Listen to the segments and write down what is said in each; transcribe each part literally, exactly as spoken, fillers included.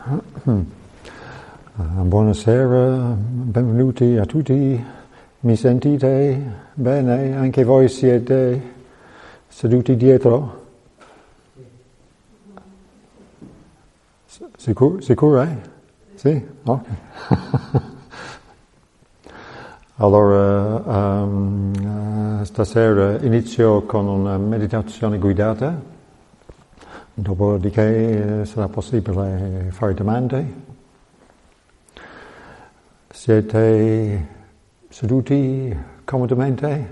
Buonasera, benvenuti a tutti. Mi sentite bene? Anche voi siete seduti dietro? Sicuro? Sicuro? Sì? Ok. Allora, um, stasera inizio con una meditazione guidata, dopodiché sarà possibile fare domande. Siete seduti comodamente?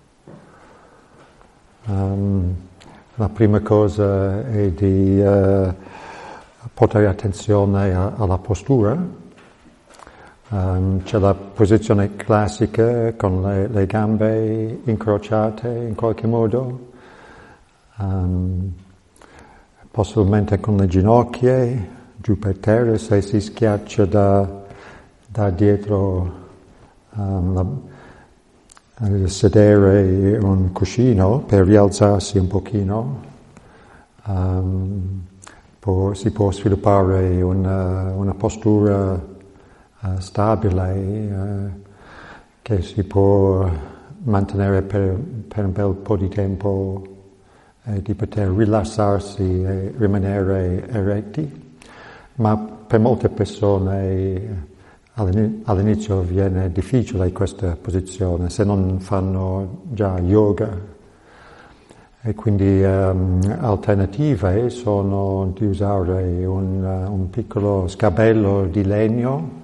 Um, la prima cosa è di uh, portare attenzione a, alla postura. Um, c'è la posizione classica con le, le gambe incrociate in qualche modo, um, possibilmente con le ginocchia giù per terra se si schiaccia da, da dietro um, la, sedere un cuscino per rialzarsi un pochino. Um, può, si può sviluppare una, una postura Uh, stabile, uh, che si può mantenere per, per un bel po' di tempo e di poter rilassarsi e rimanere eretti, ma per molte persone all'inizio viene difficile questa posizione se non fanno già yoga, e quindi um, alternative sono di usare un, uh, un piccolo scabello di legno,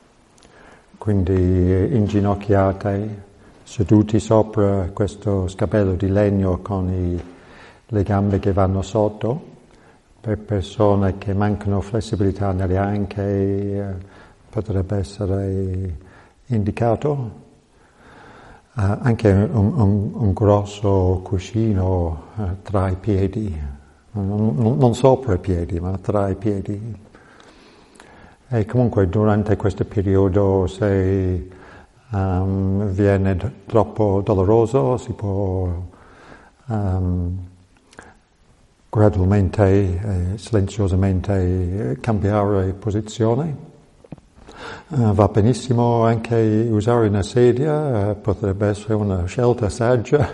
quindi inginocchiate, seduti sopra questo scabello di legno con i, le gambe che vanno sotto. Per persone che mancano flessibilità nelle anche eh, potrebbe essere indicato. Uh, anche un, un, un grosso cuscino uh, tra i piedi, non, non, non sopra i piedi, ma tra i piedi. E comunque durante questo periodo, se um, viene d- troppo doloroso, si può um, gradualmente e silenziosamente cambiare posizione. Uh, va benissimo anche usare una sedia, uh, potrebbe essere una scelta saggia.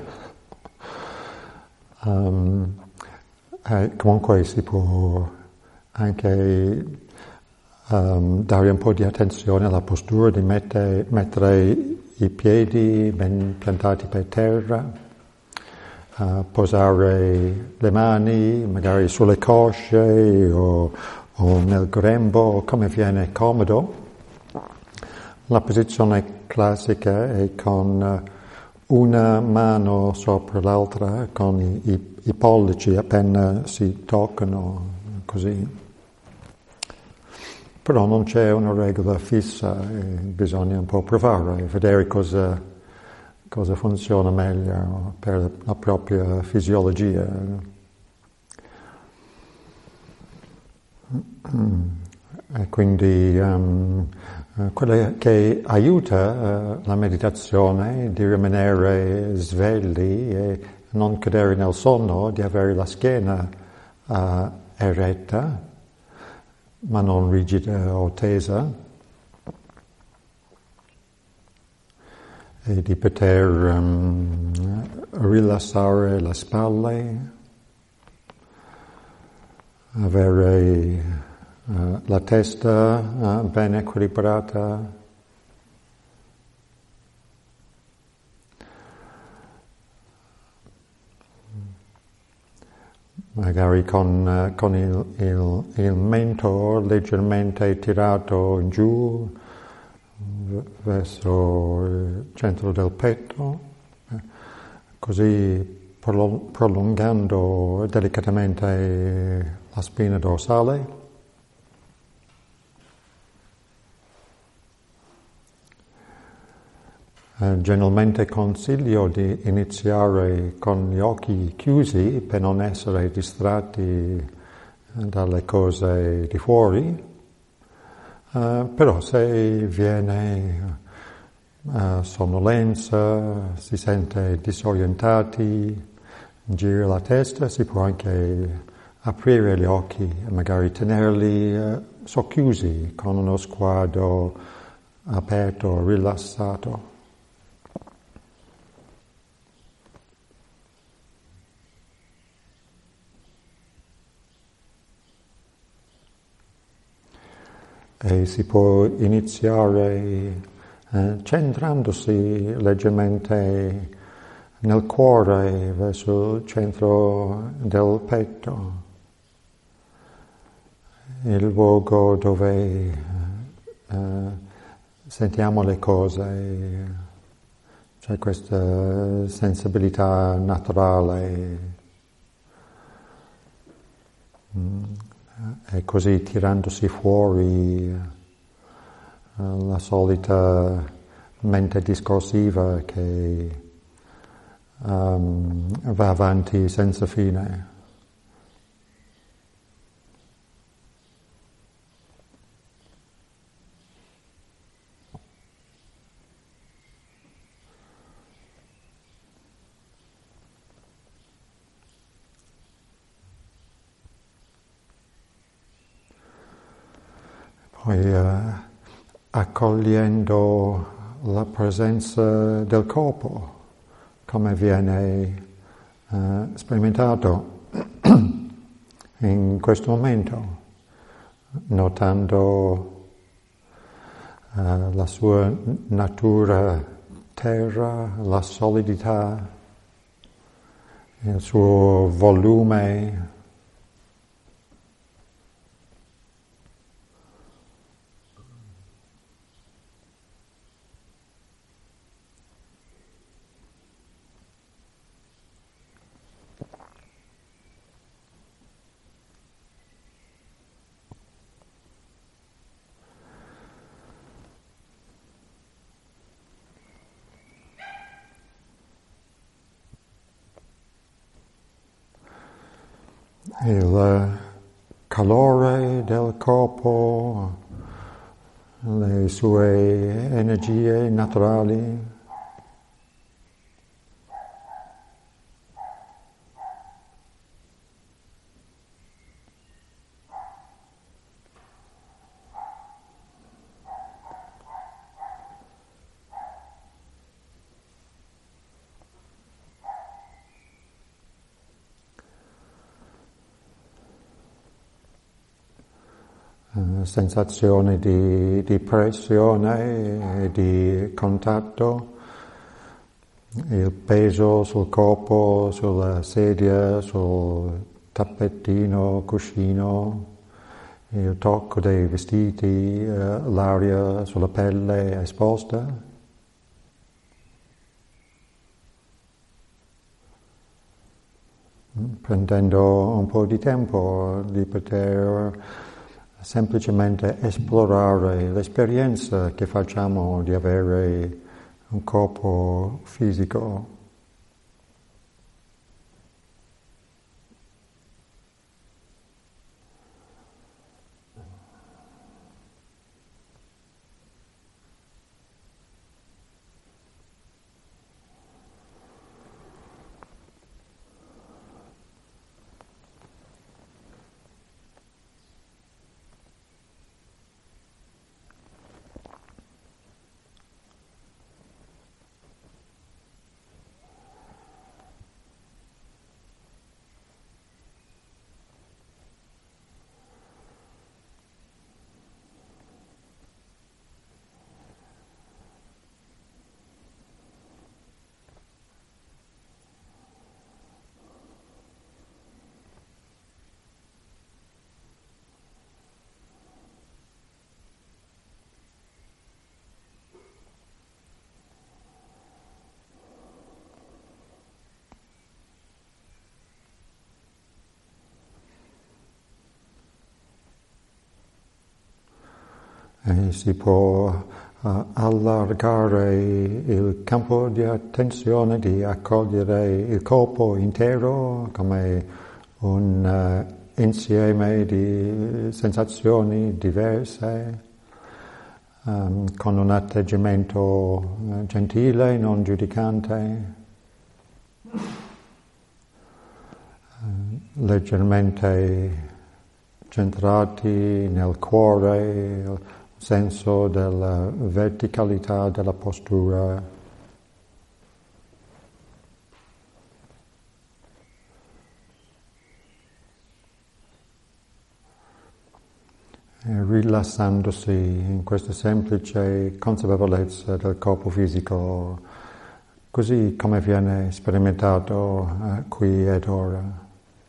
um, e comunque si può anche Um, dare un po' di attenzione alla postura, di mette, mettere i piedi ben piantati per terra, uh, posare le mani magari sulle cosce o, o nel grembo, come viene comodo. La posizione classica è con una mano sopra l'altra, con i, i, i pollici appena si toccano, così. Però non c'è una regola fissa, e bisogna un po' provare, vedere cosa, cosa funziona meglio per la propria fisiologia. E quindi um, quello che aiuta uh, la meditazione di rimanere svegli e non cadere nel sonno, di avere la schiena uh, eretta, ma non rigida o tesa, e di poter um, rilassare le spalle, avere uh, la testa uh, ben equilibrata, magari con, con il, il, il mento leggermente tirato in giù verso il centro del petto, così prolungando delicatamente la spina dorsale. Eh, generalmente consiglio di iniziare con gli occhi chiusi per non essere distratti dalle cose di fuori, eh, però se viene eh, sonnolenza, si sente disorientati, gira la testa, si può anche aprire gli occhi e magari tenerli eh, socchiusi con uno sguardo aperto, rilassato. E si può iniziare eh, centrandosi leggermente nel cuore, verso il centro del petto, il luogo dove eh, sentiamo le cose, c'è questa sensibilità naturale. Mm. E così tirandosi fuori uh, la solita mente discorsiva che um, va avanti senza fine. Poi uh, accogliendo la presenza del corpo, come viene uh, sperimentato in questo momento, notando uh, la sua natura terra, la solidità, il suo volume. Il calore del corpo, le sue energie naturali. Sensazioni di, di pressione e di contatto, il peso sul corpo, sulla sedia, sul tappettino, cuscino, il tocco dei vestiti, l'aria sulla pelle esposta. Prendendo un po' di tempo di poter semplicemente esplorare l'esperienza che facciamo di avere un corpo fisico. E si può uh, allargare il campo di attenzione, di accogliere il corpo intero come un uh, insieme di sensazioni diverse, um, con un atteggiamento uh, gentile, non giudicante. Uh, leggermente centrati nel cuore, il senso della verticalità della postura. E rilassandosi in questa semplice consapevolezza del corpo fisico, così come viene sperimentato eh, qui ed ora.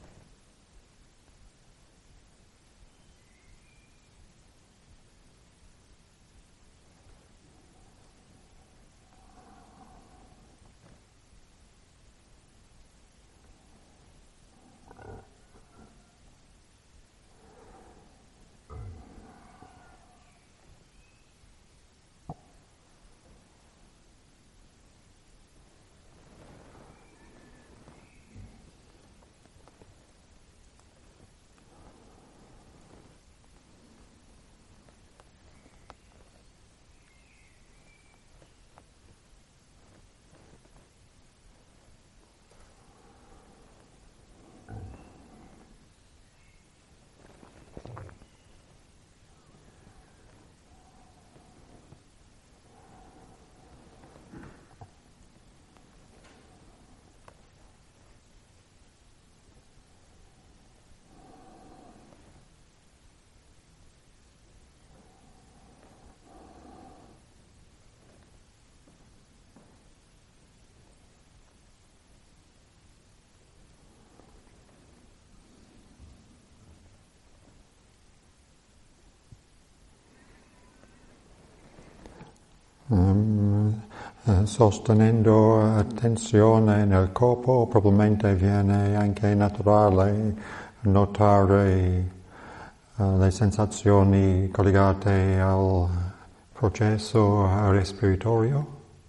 Um, eh, sostenendo attenzione nel corpo, probabilmente viene anche naturale notare uh, le sensazioni collegate al processo respiratorio,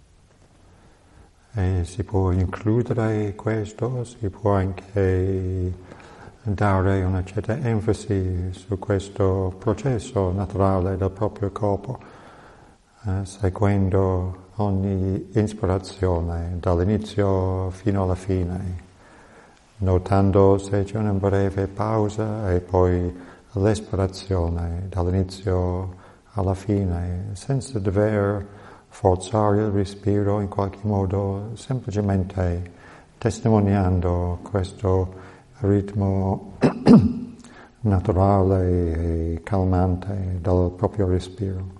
e si può includere questo, si può anche dare una certa enfasi su questo processo naturale del proprio corpo. Uh, seguendo ogni ispirazione dall'inizio fino alla fine, notando se c'è una breve pausa e poi l'espirazione dall'inizio alla fine, senza dover forzare il respiro in qualche modo, semplicemente testimoniando questo ritmo naturale e calmante del proprio respiro.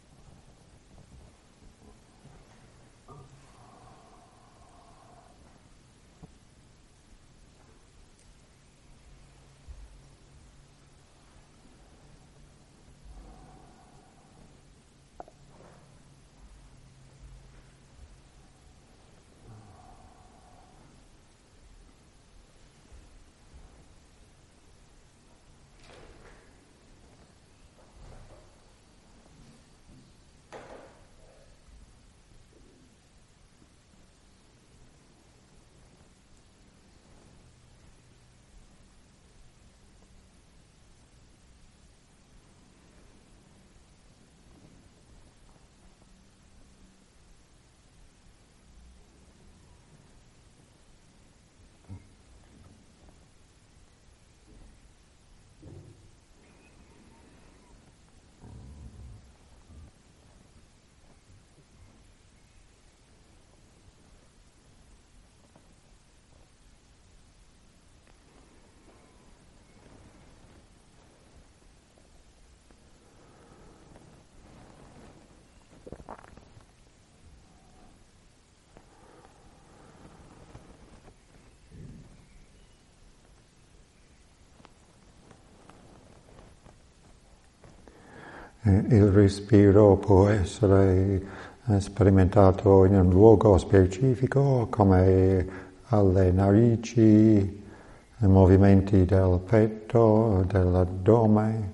Il respiro può essere sperimentato in un luogo specifico, come alle narici, i movimenti del petto, dell'addome,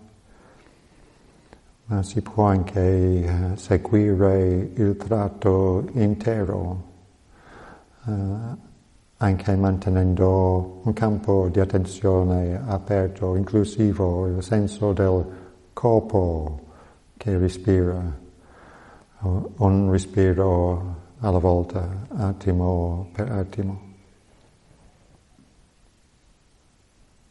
ma si può anche seguire il tratto intero, anche mantenendo un campo di attenzione aperto, inclusivo, il senso del corpo che respira, un respiro alla volta, attimo per attimo.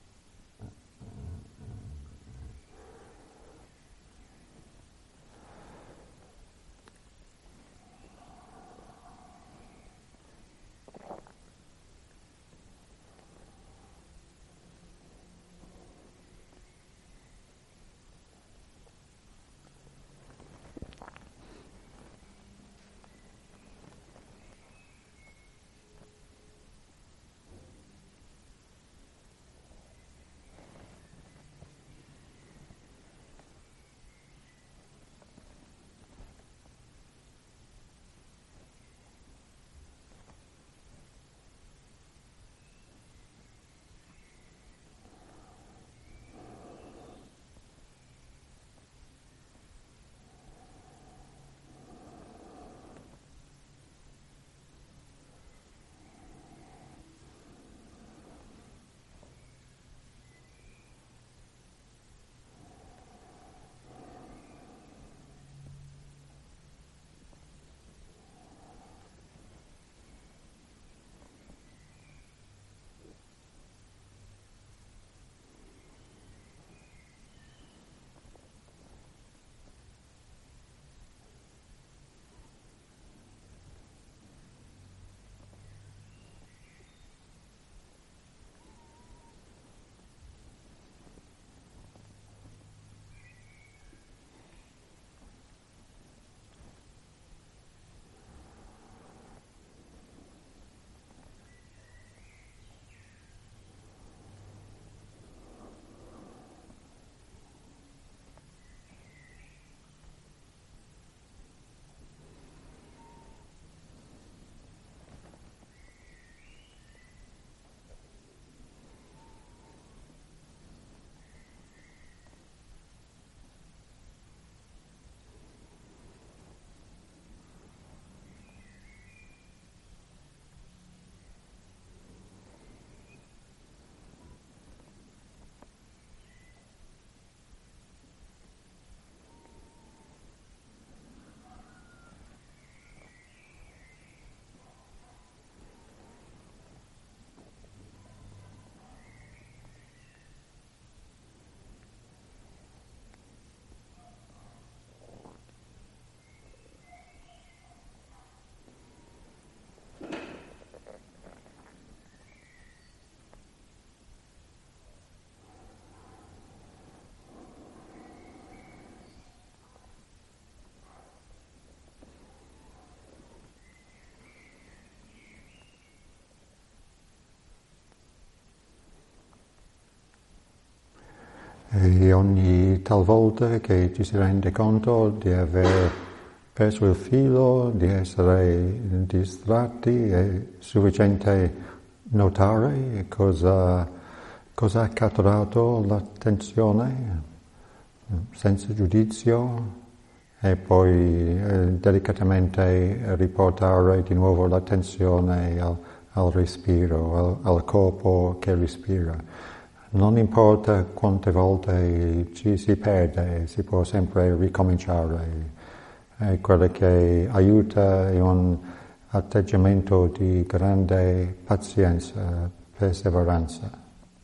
E ogni talvolta che ci si rende conto di aver perso il filo, di essere distratti, è sufficiente notare cosa, cosa ha catturato l'attenzione, senza giudizio, e poi eh, delicatamente riportare di nuovo l'attenzione al, al respiro, al, al corpo che respira. Non importa quante volte ci si perde, si può sempre ricominciare. È quello che aiuta in un atteggiamento di grande pazienza, perseveranza.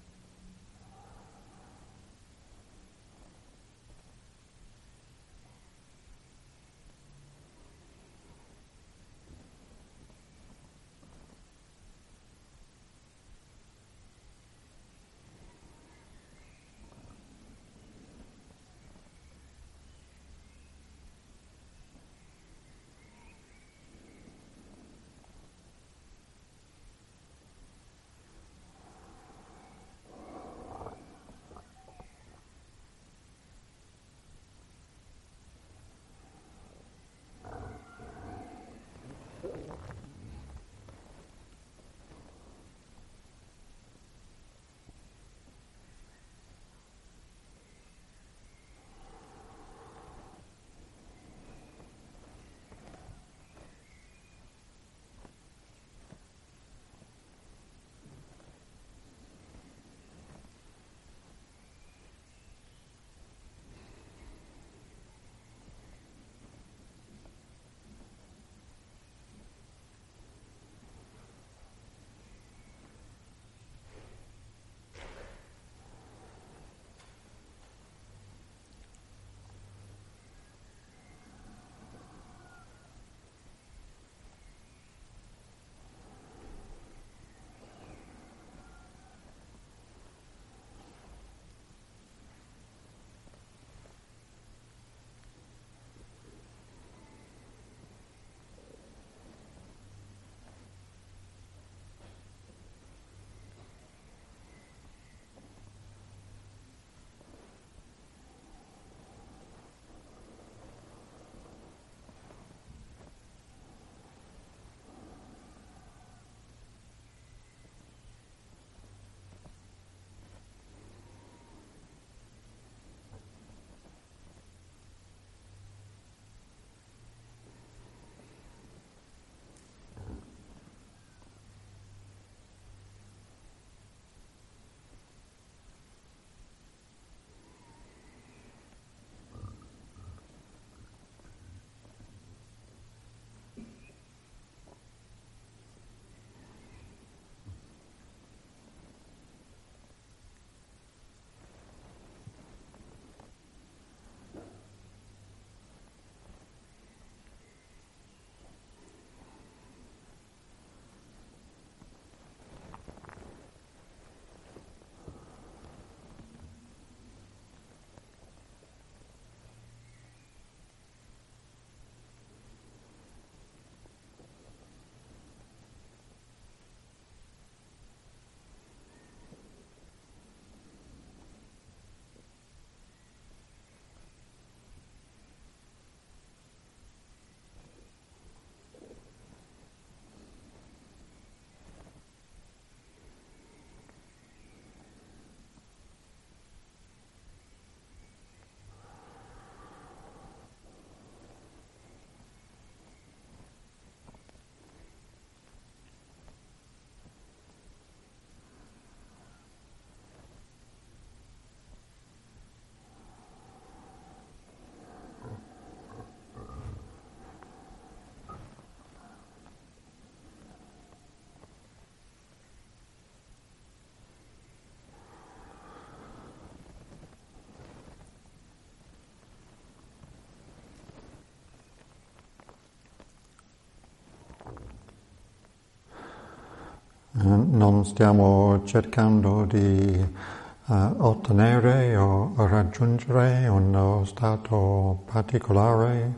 Non stiamo cercando di uh, ottenere o raggiungere uno stato particolare,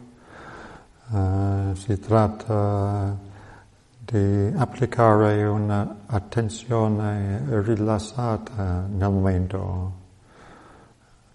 uh, si tratta di applicare un'attenzione rilassata nel momento.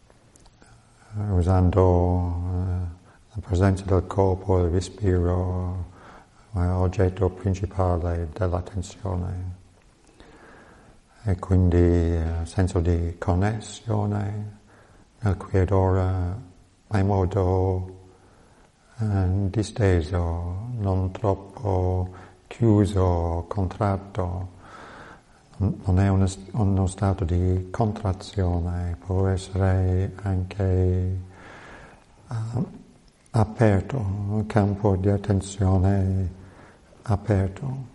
uh, usando uh, la presenza del corpo, il respiro, uh, oggetto principale dell'attenzione. E quindi uh, senso di connessione nel qui ed ora, ma in modo uh, disteso, non troppo chiuso, contratto. Non è uno, uno stato di contrazione, può essere anche uh, aperto, un campo di attenzione aperto.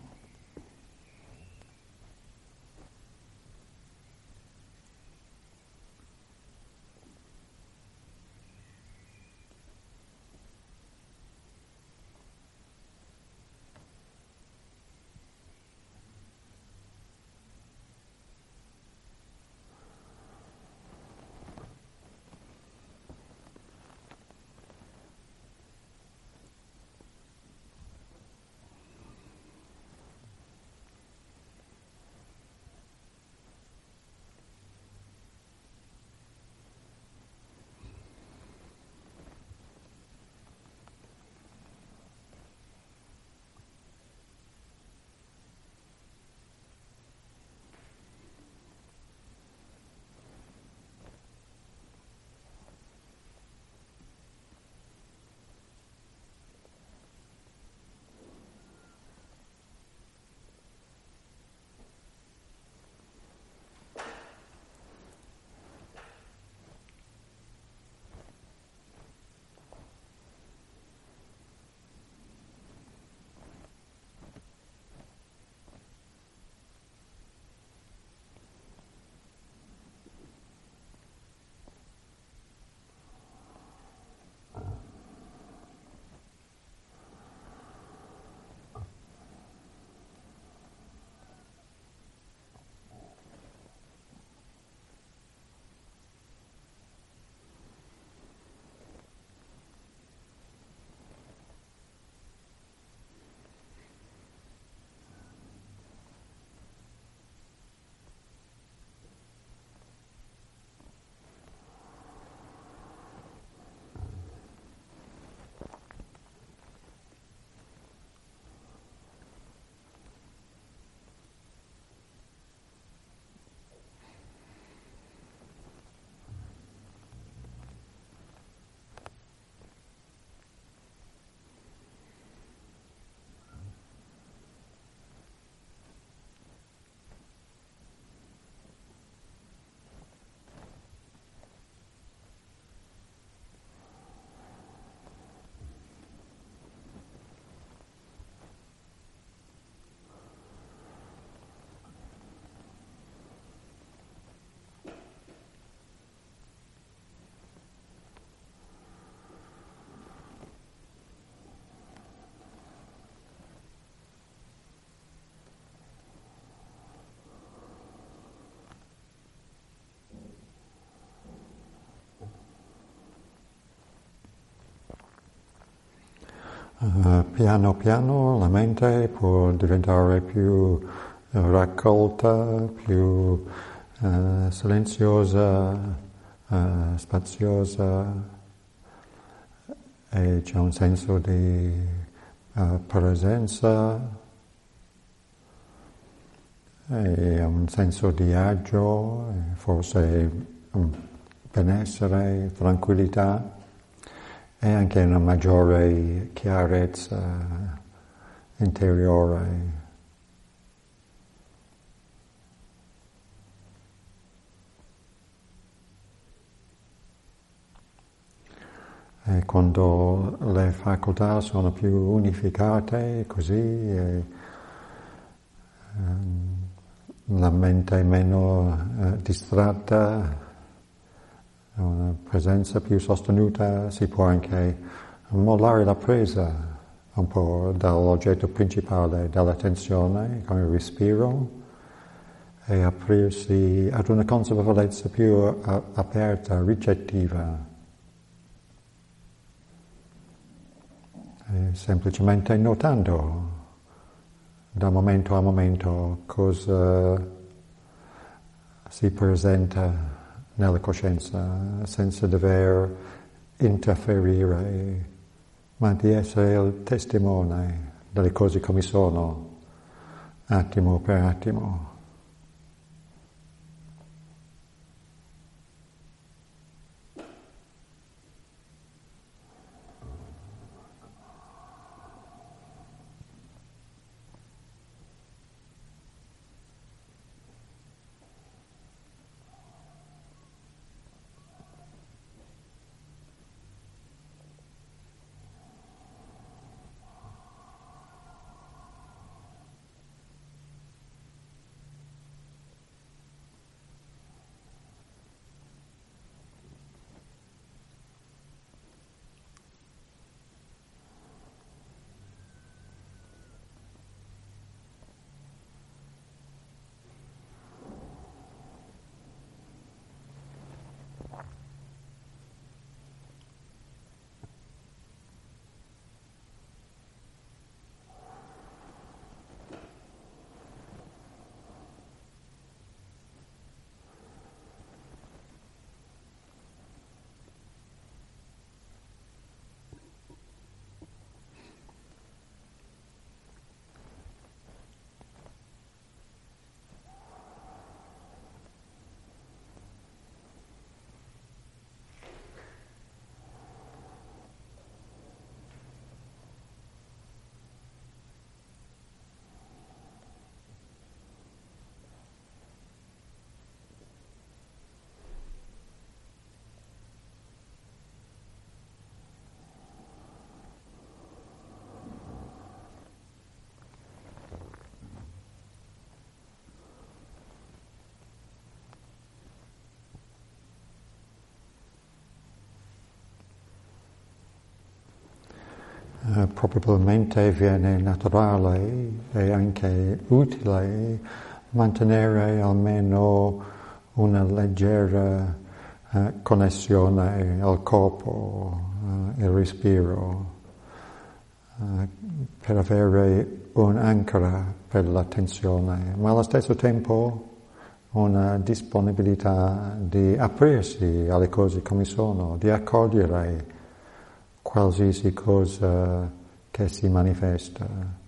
Uh, piano piano la mente può diventare più raccolta, più uh, silenziosa, uh, spaziosa, e c'è un senso di uh, presenza, e un senso di agio, e forse um, benessere, tranquillità. E anche una maggiore chiarezza interiore. E quando le facoltà sono più unificate, così, e, um, la mente è meno uh, distratta, una presenza più sostenuta, si può anche mollare la presa un po' dall'oggetto principale dell'attenzione con il respiro e aprirsi ad una consapevolezza più a- aperta, ricettiva. E semplicemente notando da momento a momento cosa si presenta nella coscienza, senza dover interferire, ma di essere il testimone delle cose come sono, attimo per attimo. Uh, probabilmente viene naturale e anche utile mantenere almeno una leggera uh, connessione al corpo, uh, il respiro, uh, per avere un'ancora per l'attenzione, ma allo stesso tempo una disponibilità di aprirsi alle cose come sono, di accogliere qualsiasi cosa che si manifesta,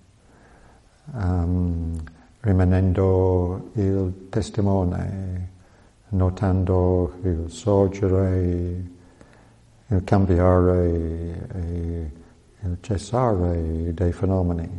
um, rimanendo il testimone, notando il sorgere, il cambiare e il cessare dei fenomeni.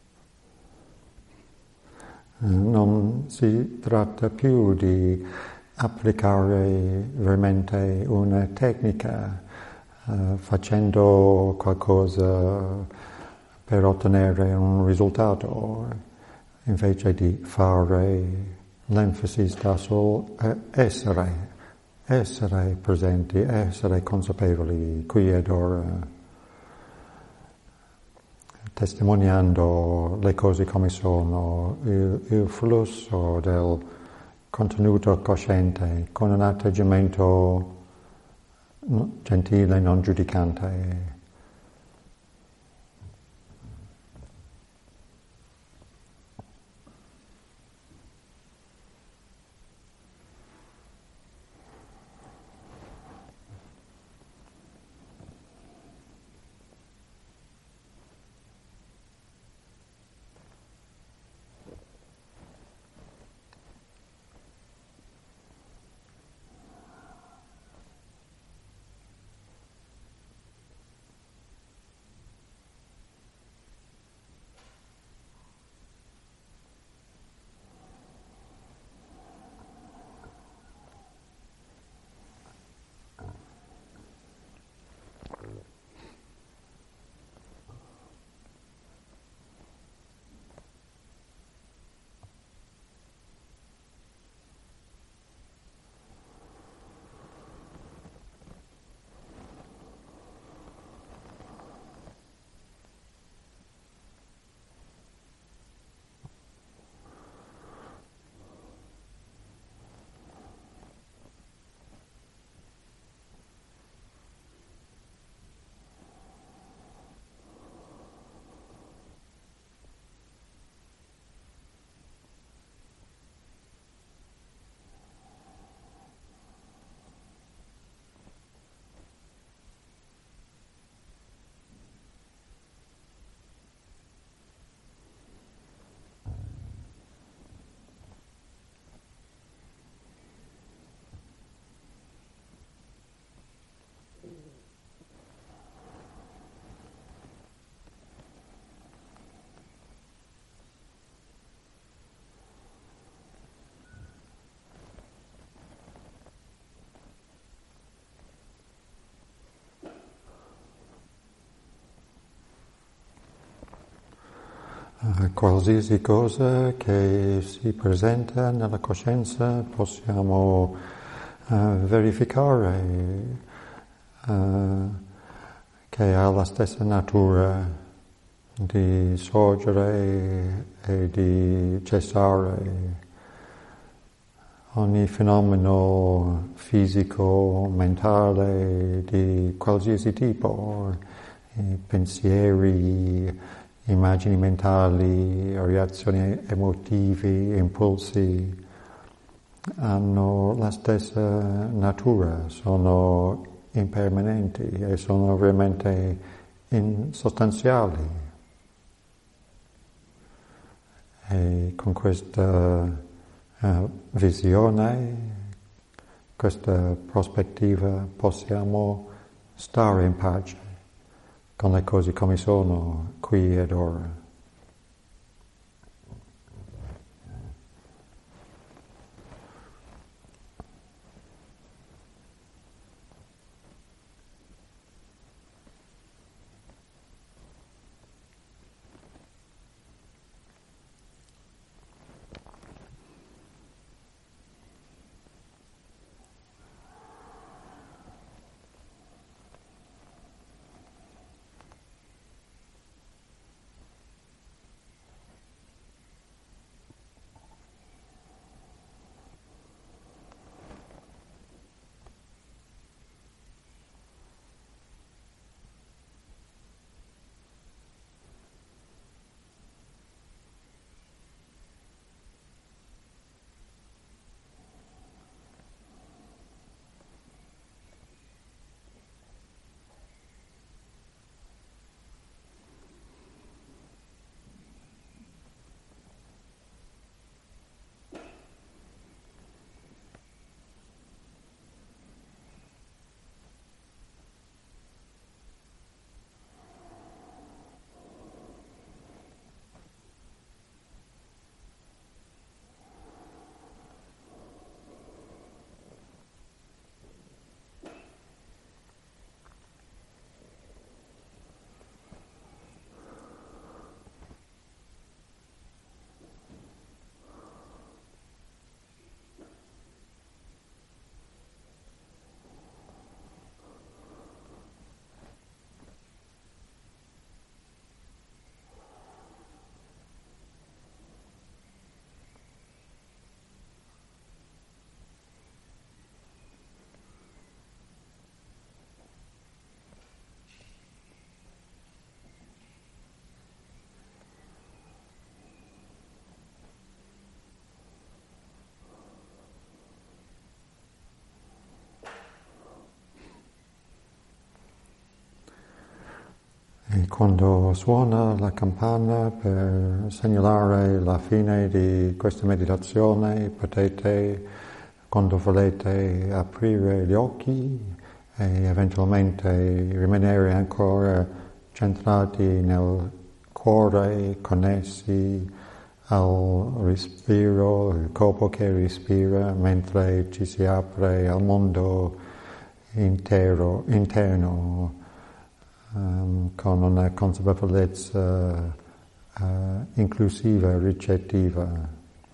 Non si tratta più di applicare veramente una tecnica, uh, facendo qualcosa per ottenere un risultato, invece di fare l'enfasi sta sul essere, essere presenti, essere consapevoli qui ed ora, testimoniando le cose come sono, il, il flusso del contenuto cosciente, con un atteggiamento gentile, non giudicante. Qualsiasi cosa che si presenta nella coscienza possiamo uh, verificare uh, che ha la stessa natura di sorgere e di cessare. Ogni fenomeno fisico, mentale, di qualsiasi tipo, i pensieri, immagini mentali, reazioni emotive, impulsi, hanno la stessa natura, sono impermanenti e sono veramente insostanziali. E con questa uh, visione, questa prospettiva, possiamo stare in pace con le cose come sono qui ed ora. E quando suona la campana per segnalare la fine di questa meditazione, potete, quando volete, aprire gli occhi e eventualmente rimanere ancora centrati nel cuore, connessi al respiro, il corpo che respira, mentre ci si apre al mondo intero, interno, Um, con una consapevolezza uh, inclusiva, ricettiva.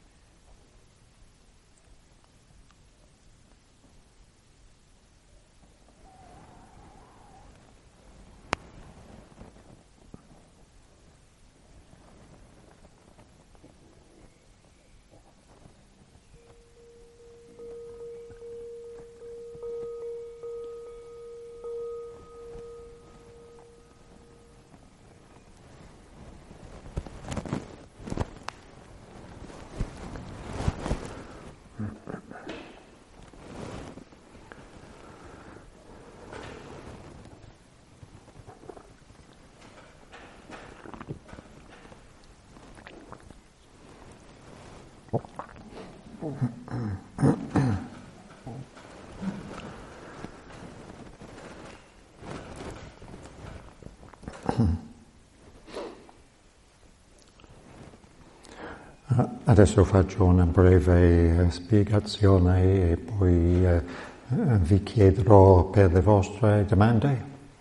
Adesso faccio una breve spiegazione e poi eh, vi chiederò per le vostre domande.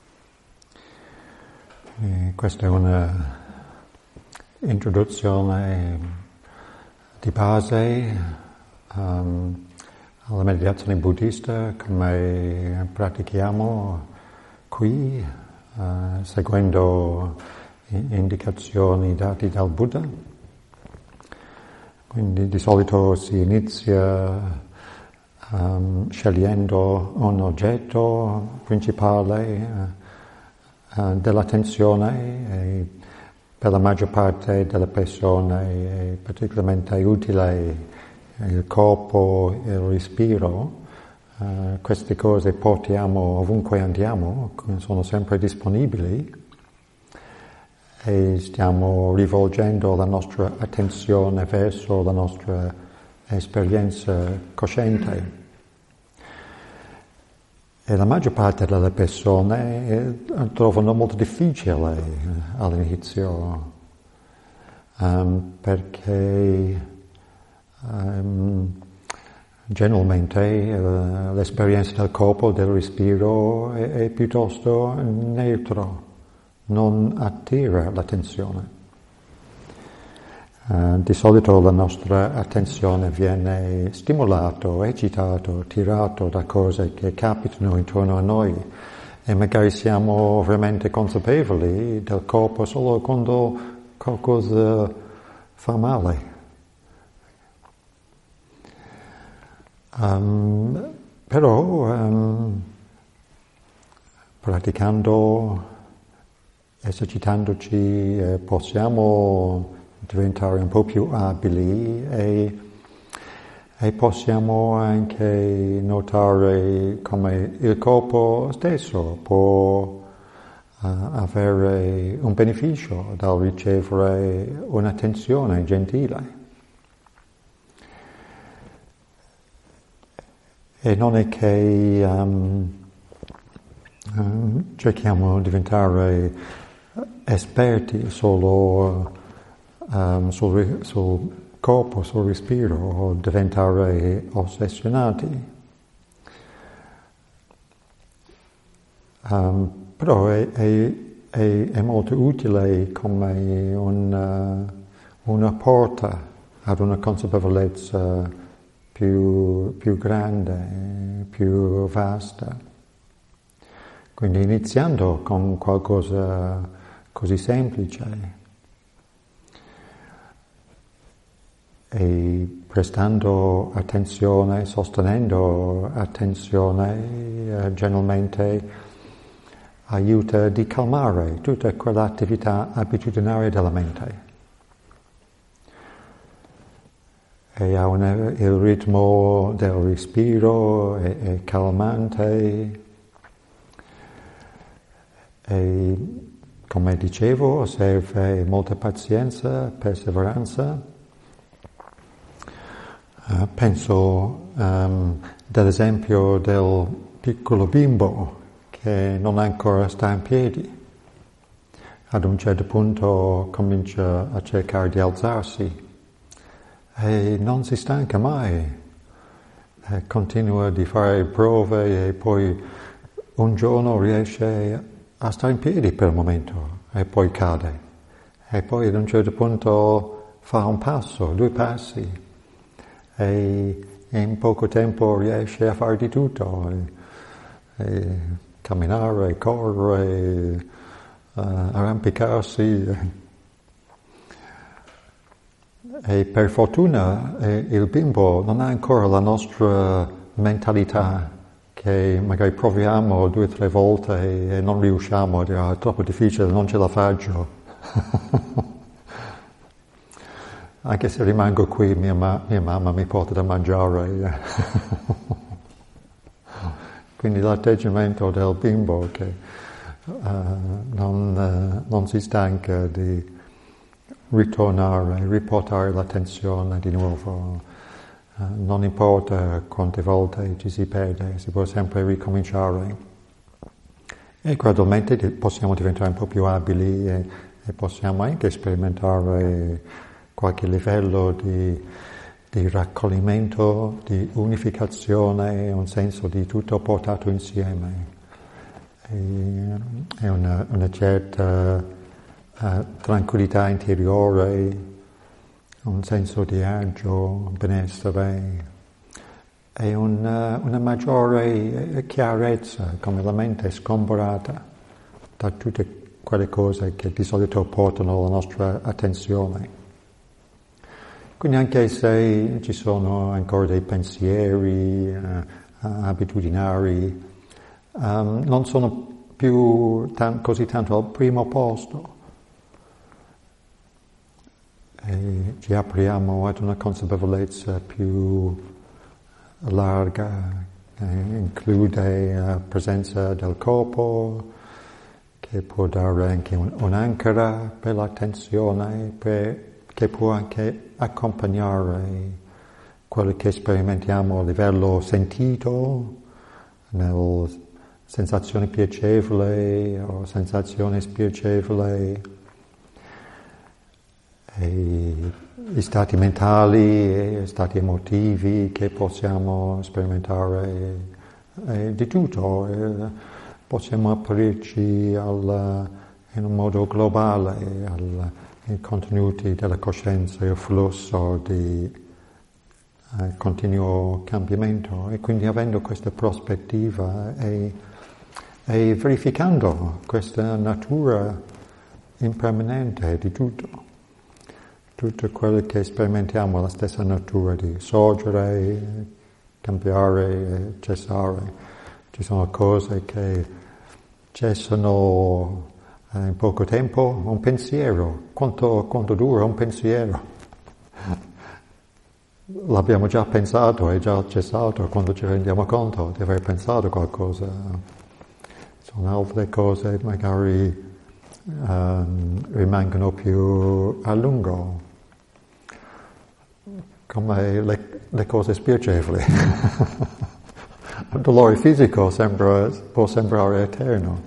E questa è una introduzione di base um, alla meditazione buddista, come pratichiamo qui, uh, seguendo indicazioni date dal Buddha. Quindi di solito si inizia um, scegliendo un oggetto principale uh, uh, dell'attenzione e per la maggior parte delle persone è particolarmente utile il corpo e il respiro. Uh, queste cose portiamo ovunque andiamo, sono sempre disponibili. E stiamo rivolgendo la nostra attenzione verso la nostra esperienza cosciente. E la maggior parte delle persone trovano molto difficile all'inizio, um, perché um, generalmente uh, l'esperienza del corpo, del respiro è, è piuttosto neutro. Non attira l'attenzione. Uh, di solito la nostra attenzione viene stimolato, eccitato, tirato da cose che capitano intorno a noi e magari siamo veramente consapevoli del corpo solo quando qualcosa fa male. Um, però um, praticando esercitandoci eh, possiamo diventare un po' più abili e, e possiamo anche notare come il corpo stesso può uh, avere un beneficio dal ricevere un'attenzione gentile. E non è che um, um, cerchiamo di diventare esperti solo um, sul, sul corpo, sul respiro, o diventare ossessionati. Um, però è, è, è, è molto utile come una, una porta ad una consapevolezza più, più grande, più vasta. Quindi iniziando con qualcosa così semplice e prestando attenzione, sostenendo attenzione, eh, generalmente aiuta di calmare tutta quell'attività abitudinaria della mente. E ha una, il ritmo del respiro è, è calmante e come dicevo, serve molta pazienza, perseveranza. Uh, penso um, dell'esempio del piccolo bimbo che non ancora sta in piedi. Ad un certo punto comincia a cercare di alzarsi e non si stanca mai, e continua di fare prove e poi un giorno riesce a stare in piedi per un momento e poi cade e poi ad un certo punto fa un passo, due passi e in poco tempo riesce a fare di tutto, e, e camminare, correre, uh, arrampicarsi. E per fortuna eh, il bimbo non ha ancora la nostra mentalità, che magari proviamo due o tre volte e, e non riusciamo, e dirà, è troppo difficile, non ce la faccio. Anche se rimango qui, mia, ma- mia mamma mi porta da mangiare. Quindi l'atteggiamento del bimbo che uh, non, uh, non si stanca di ritornare, riportare l'attenzione di nuovo, uh, non importa quante volte ci si perde, si può sempre ricominciare e gradualmente possiamo diventare un po' più abili e, e possiamo anche sperimentare qualche livello di, di raccoglimento, di unificazione, un senso di tutto portato insieme. E, è una, una certa Uh, tranquillità interiore, un senso di agio, benessere e una, una maggiore chiarezza, come la mente è sgomberata da tutte quelle cose che di solito portano la nostra attenzione. Quindi anche se ci sono ancora dei pensieri uh, abitudinari, um, non sono più tan- così tanto al primo posto. E ci apriamo ad una consapevolezza più larga, che include la presenza del corpo, che può dare anche un, un'ancora per l'attenzione, per, che può anche accompagnare quello che sperimentiamo a livello sentito, nelle sensazioni piacevoli o sensazioni spiacevoli, e gli stati mentali e stati emotivi che possiamo sperimentare, e di tutto, e possiamo aprirci al, in un modo globale al, ai contenuti della coscienza, il flusso di eh, continuo cambiamento, e quindi avendo questa prospettiva e, e verificando questa natura impermanente di tutto. Tutto quello che sperimentiamo è la stessa natura di sorgere, cambiare, cessare. Ci sono cose che cessano in poco tempo, un pensiero. Quanto, quanto dura un pensiero? L'abbiamo già pensato, è già cessato quando ci rendiamo conto di aver pensato qualcosa. Sono altre cose magari um, rimangono più a lungo, come le, le cose spiacevoli. Il dolore fisico sembra, può sembrare eterno,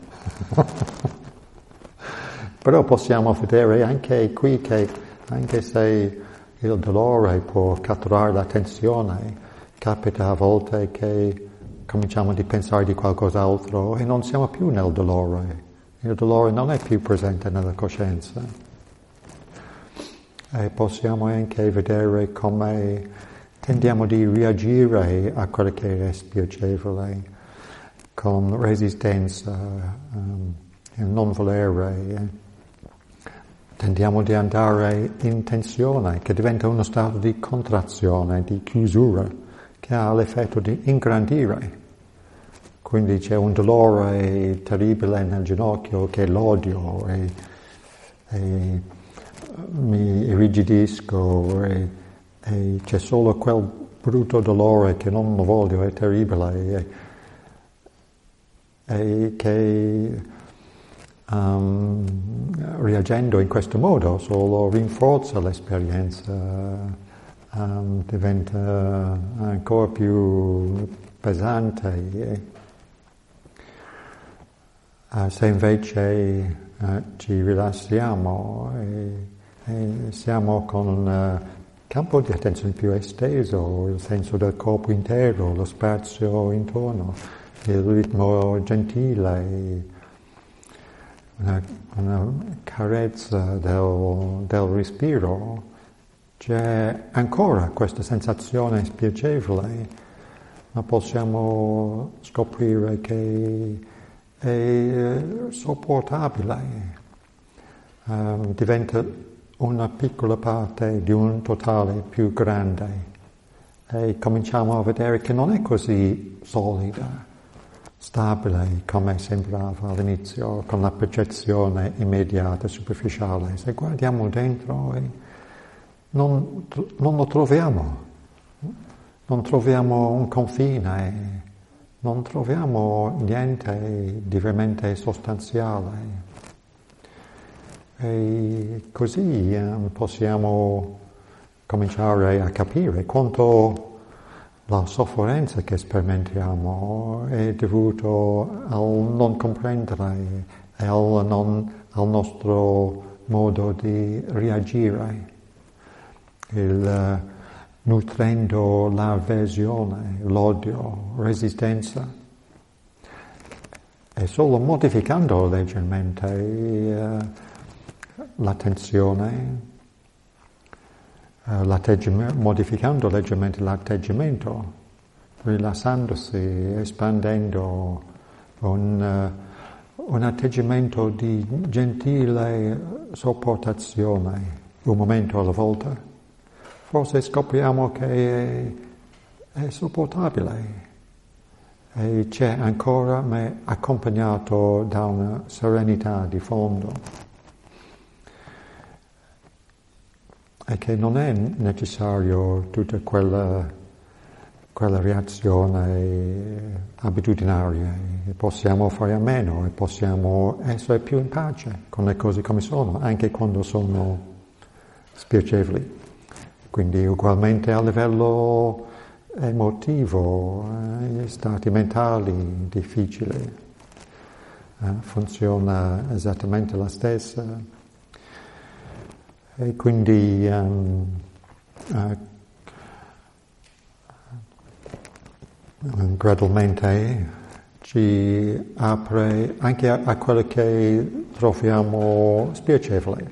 però possiamo vedere anche qui che anche se il dolore può catturare l'attenzione, capita a volte che cominciamo a pensare di qualcos'altro e non siamo più nel dolore. Il dolore non è più presente nella coscienza. E possiamo anche vedere come tendiamo di reagire a quello che è spiacevole con resistenza, um, non volere. Tendiamo di andare in tensione, che diventa uno stato di contrazione, di chiusura, che ha l'effetto di ingrandire. Quindi c'è un dolore terribile nel ginocchio che è l'odio e, e mi irrigidisco e, e c'è solo quel brutto dolore che non lo voglio, è terribile e, e che um, reagendo in questo modo solo rinforza l'esperienza, um, diventa ancora più pesante. E, uh, se invece uh, ci rilassiamo e, e siamo con un uh, campo di attenzione più esteso, il senso del corpo intero, lo spazio intorno, il ritmo gentile, una, una carezza del, del respiro, c'è ancora questa sensazione spiacevole, ma possiamo scoprire che è sopportabile, um, diventa una piccola parte di un totale più grande e cominciamo a vedere che non è così solida, stabile come sembrava all'inizio con la percezione immediata, superficiale. Se guardiamo dentro eh, non, non lo troviamo, non troviamo un confine, non troviamo niente di veramente sostanziale. E così eh, possiamo cominciare a capire quanto la sofferenza che sperimentiamo è dovuto al non comprendere e al, non, al nostro modo di reagire, il, uh, nutrendo l'avversione, l'odio, resistenza. E solo modificando leggermente uh, l'attenzione, uh, modificando leggermente l'atteggiamento, rilassandosi, espandendo un, uh, un atteggiamento di gentile sopportazione, un momento alla volta, forse scopriamo che è, è sopportabile e c'è ancora, ma accompagnato da una serenità di fondo. E che non è necessario tutta quella, quella reazione abitudinaria, possiamo fare a meno e possiamo essere più in pace con le cose come sono, anche quando sono spiacevoli. Quindi ugualmente a livello emotivo, eh, stati mentali difficili, eh, funziona esattamente la stessa. E quindi um, uh, gradualmente ci apre anche a, a quello che troviamo spiacevole,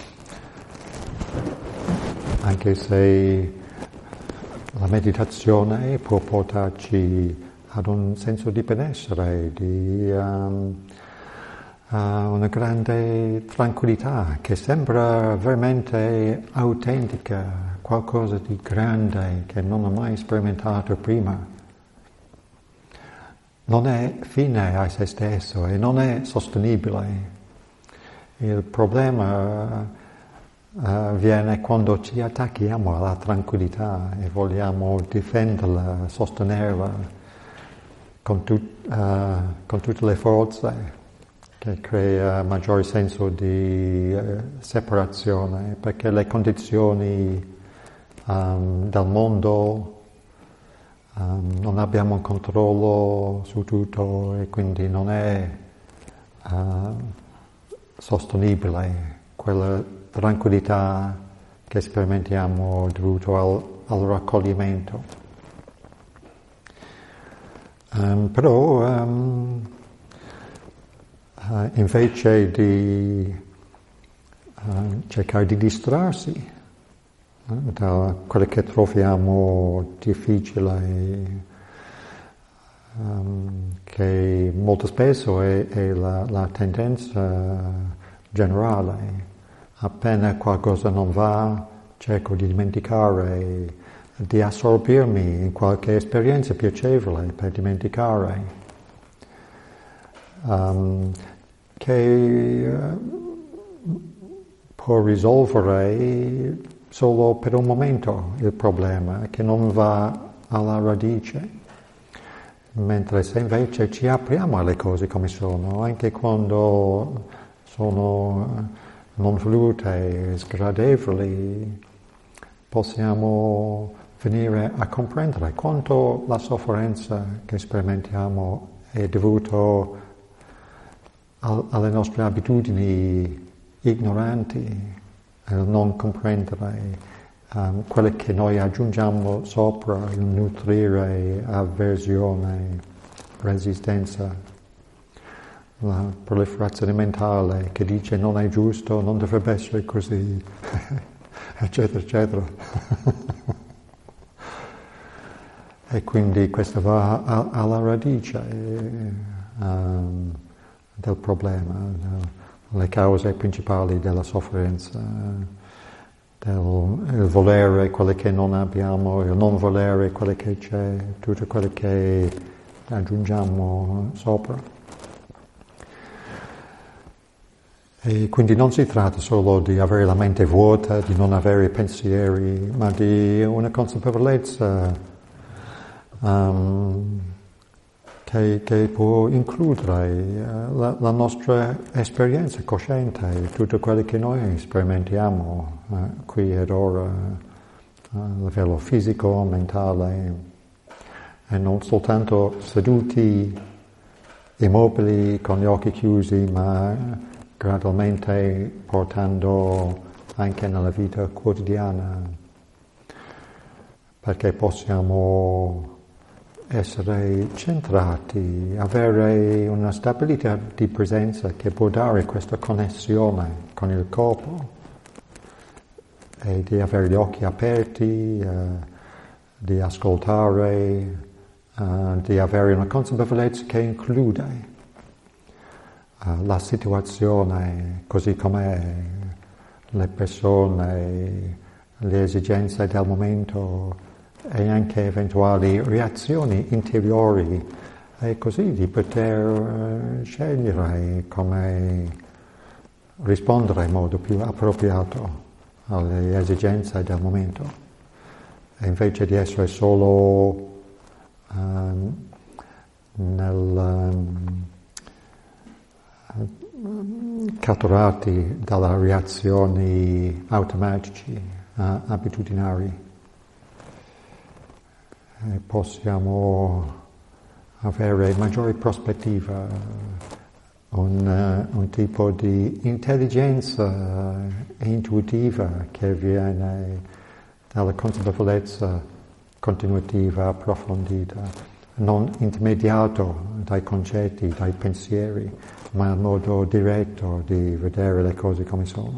anche se la meditazione può portarci ad un senso di benessere, di um, uh, una grande tranquillità che sembra veramente autentica, qualcosa di grande che non ho mai sperimentato prima. Non è fine a se stesso e non è sostenibile. Il problema Uh, viene quando ci attacchiamo alla tranquillità e vogliamo difenderla, sostenerla con, tut, uh, con tutte le forze, che crea maggiore senso di uh, separazione, perché le condizioni um, del mondo um, non abbiamo un controllo su tutto e quindi non è uh, sostenibile quella tranquillità che sperimentiamo dovuto al, al raccoglimento. Um, però um, uh, invece di uh, cercare di distrarsi uh, da quello che troviamo difficile, um, che molto spesso è, è la, la tendenza generale. Appena qualcosa non va, cerco di dimenticare, di assorbirmi in qualche esperienza piacevole per dimenticare, um, che uh, può risolvere solo per un momento il problema, che non va alla radice. Mentre se invece ci apriamo alle cose come sono, anche quando sono non volute, sgradevoli, possiamo venire a comprendere quanto la sofferenza che sperimentiamo è dovuto al, alle nostre abitudini ignoranti, al non comprendere um, quelle che noi aggiungiamo sopra, il nutrire avversione, resistenza, la proliferazione mentale che dice non è giusto, non dovrebbe essere così, eccetera, eccetera. E quindi questo va a, alla radice um, del problema, le cause principali della sofferenza, del il volere quello che non abbiamo, il non volere quello che c'è, tutto quello che aggiungiamo sopra. E quindi non si tratta solo di avere la mente vuota, di non avere pensieri, ma di una consapevolezza um, che, che può includere uh, la, la nostra esperienza cosciente, tutto quello che noi sperimentiamo uh, qui ed ora, uh, a livello fisico, mentale, e non soltanto seduti, immobili, con gli occhi chiusi, ma gradualmente portando anche nella vita quotidiana, perché possiamo essere centrati, avere una stabilità di presenza che può dare questa connessione con il corpo e di avere gli occhi aperti, eh, di ascoltare, eh, di avere una consapevolezza che include la situazione così com'è, le persone, le esigenze del momento e anche eventuali reazioni interiori, e così di poter scegliere come rispondere in modo più appropriato alle esigenze del momento, e invece di essere solo um, nel um, catturati dalle reazioni automatici, uh, abitudinari. E possiamo avere maggiore prospettiva, un, uh, un tipo di intelligenza intuitiva che viene dalla consapevolezza continuativa, approfondita, non intermediato dai concetti, dai pensieri, ma il modo diretto di vedere le cose come sono.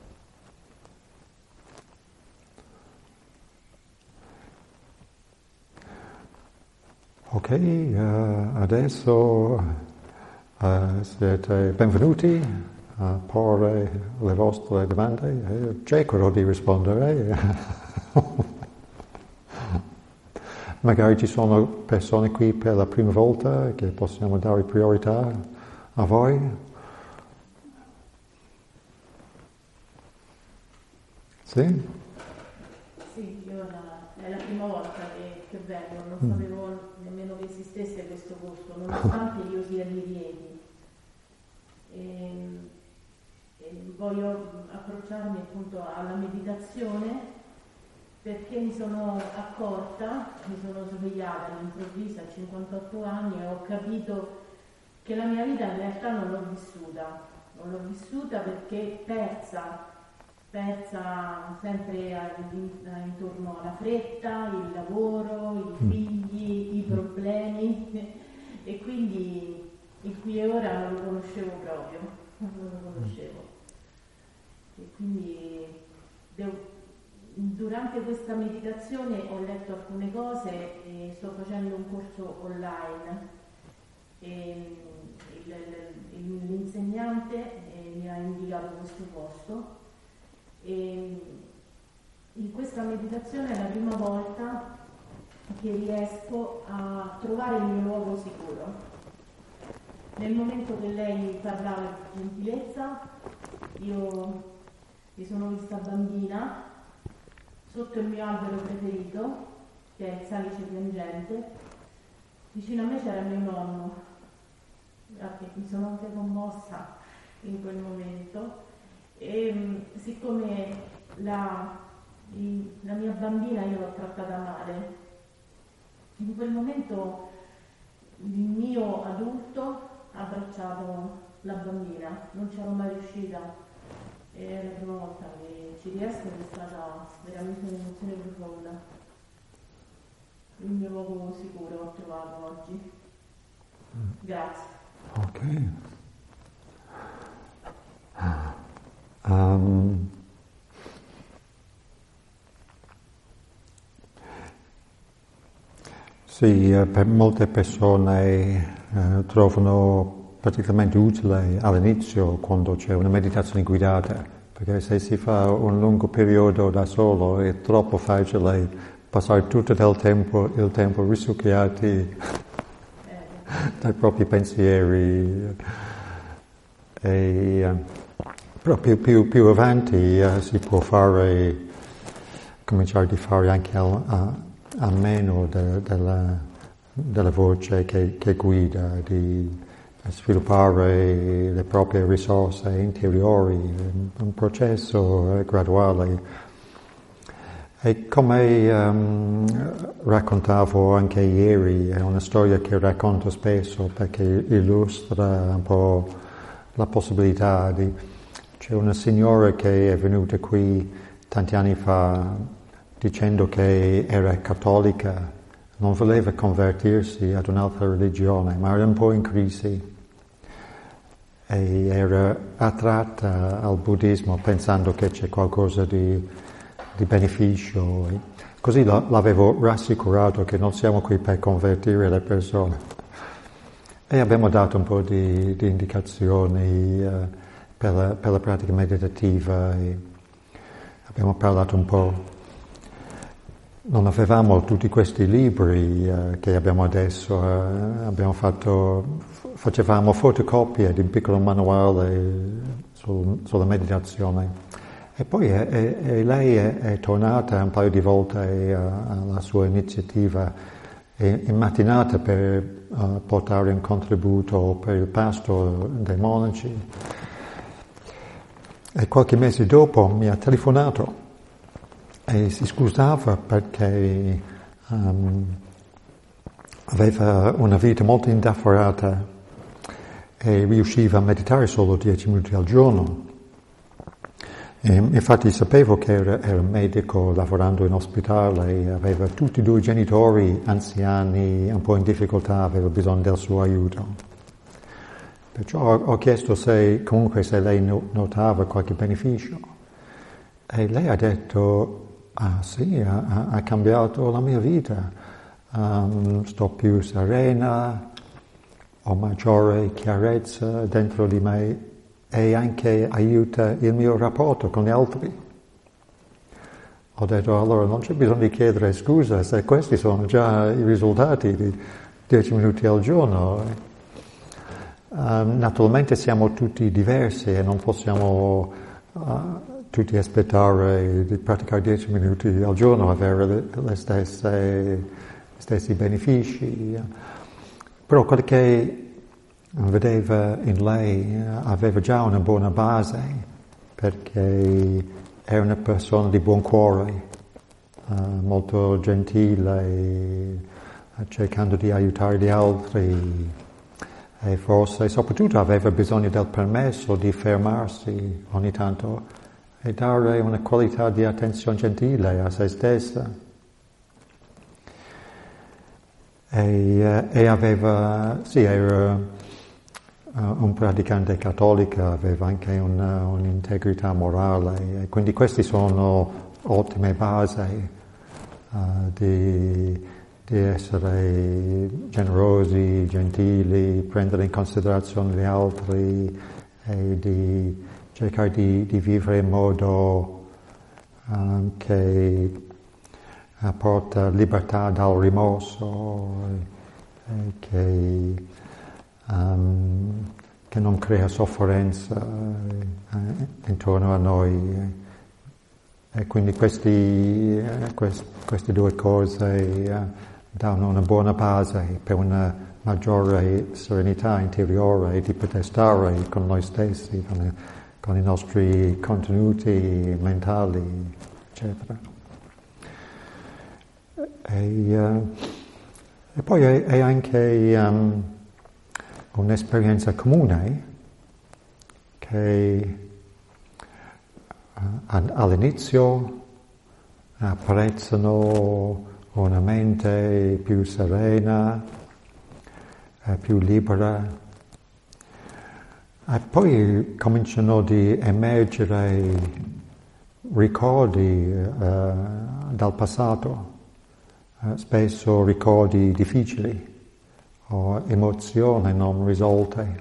Ok, uh, adesso uh, siete benvenuti a porre le vostre domande, eh, cercherò di rispondere. Magari ci sono persone qui per la prima volta che possiamo dare priorità a voi. Sì? Sì, io la, è la prima volta che, che vengo, non sapevo mm. nemmeno che esistesse questo corso, nonostante io sia di Rieti. E, e voglio approcciarmi appunto alla meditazione, perché mi sono accorta, mi sono svegliata all'improvviso a cinquantotto anni e ho capito che la mia vita in realtà non l'ho vissuta, non l'ho vissuta perché persa, persa sempre intorno alla fretta, il lavoro, i figli, i problemi, e quindi il qui e ora non lo conoscevo proprio, non lo conoscevo. E quindi devo, durante questa meditazione ho letto alcune cose e sto facendo un corso online. E il, il, l'insegnante eh, mi ha indicato questo posto, e in questa meditazione è la prima volta che riesco a trovare il mio luogo sicuro. Nel momento che lei parlava di gentilezza, io mi sono vista bambina sotto il mio albero preferito, che è il salice piangente. Vicino a me c'era mio nonno, mi sono anche commossa, in quel momento e mh, siccome la, il, la mia bambina io l'ho trattata male, in quel momento il mio adulto ha abbracciato la bambina, non c'ero mai riuscita. È la prima volta che ci riesco ed è stata veramente un'emozione profonda. Il mio luogo sicuro ho trovato oggi. Grazie. Ok. Um, sì, eh, per molte persone eh, trovano particolarmente utile all'inizio quando c'è una meditazione guidata, perché se si fa un lungo periodo da solo è troppo facile passare tutto il tempo, il tempo risucchiati dai propri pensieri. E, però più, più, più avanti uh, si può fare, cominciare di fare anche al, a, a meno de, de la, della voce che, che guida, di sviluppare le proprie risorse interiori, un processo graduale. E come um, raccontavo anche ieri, è una storia che racconto spesso perché illustra un po' la possibilità di... C'è una signora che è venuta qui tanti anni fa dicendo che era cattolica, non voleva convertirsi ad un'altra religione, ma era un po' in crisi e era attratta al buddismo pensando che c'è qualcosa di, di beneficio. Così l'avevo rassicurato che non siamo qui per convertire le persone. E abbiamo dato un po' di, di indicazioni uh, per, la, per la pratica meditativa e abbiamo parlato un po'. Non avevamo tutti questi libri uh, che abbiamo adesso, uh, abbiamo fatto, facevamo fotocopie di un piccolo manuale sul, sulla meditazione. E poi è, è, è, lei è, è tornata un paio di volte uh, alla sua iniziativa in mattinata per uh, portare un contributo per il pasto dei monaci. E qualche mese dopo mi ha telefonato e si scusava perché um, aveva una vita molto indaffarata e riusciva a meditare solo dieci minuti al giorno. E infatti sapevo che era, era medico lavorando in ospedale, aveva tutti e due i genitori anziani un po' in difficoltà, aveva bisogno del suo aiuto. Perciò ho, ho chiesto se comunque se lei notava qualche beneficio e lei ha detto: ah sì, ha, ha cambiato la mia vita, um, sto più serena, ho maggiore chiarezza dentro di me e anche aiuta il mio rapporto con gli altri. Ho detto: allora non c'è bisogno di chiedere scusa se questi sono già i risultati di dieci minuti al giorno. Um, naturalmente siamo tutti diversi e non possiamo uh, tutti aspettare di praticare dieci minuti al giorno, avere le, le stesse, stessi benefici. Però quello che vedeva in lei aveva già una buona base, perché era una persona di buon cuore, uh, molto gentile, uh, cercando di aiutare gli altri. E forse soprattutto aveva bisogno del permesso di fermarsi ogni tanto e dare una qualità di attenzione gentile a se stessa. E, e aveva, sì, era uh, un praticante cattolico, aveva anche una, un'integrità morale, e quindi queste sono ottime basi uh, di... di essere generosi, gentili, prendere in considerazione gli altri e di cercare di, di vivere in modo um, che uh, porta libertà dal rimorso e che, um, che non crea sofferenza uh, intorno a noi. E quindi questi, uh, quest, queste due cose uh, danno una buona base per una maggiore serenità interiore di poter stare con noi stessi, con, con i nostri contenuti mentali, eccetera. E, uh, e poi è, è anche um, un'esperienza comune che uh, all'inizio apprezzano una mente più serena, uh, più libera, e poi cominciano ad emergere ricordi uh, dal passato. Uh, spesso ricordi difficili o emozioni non risolte.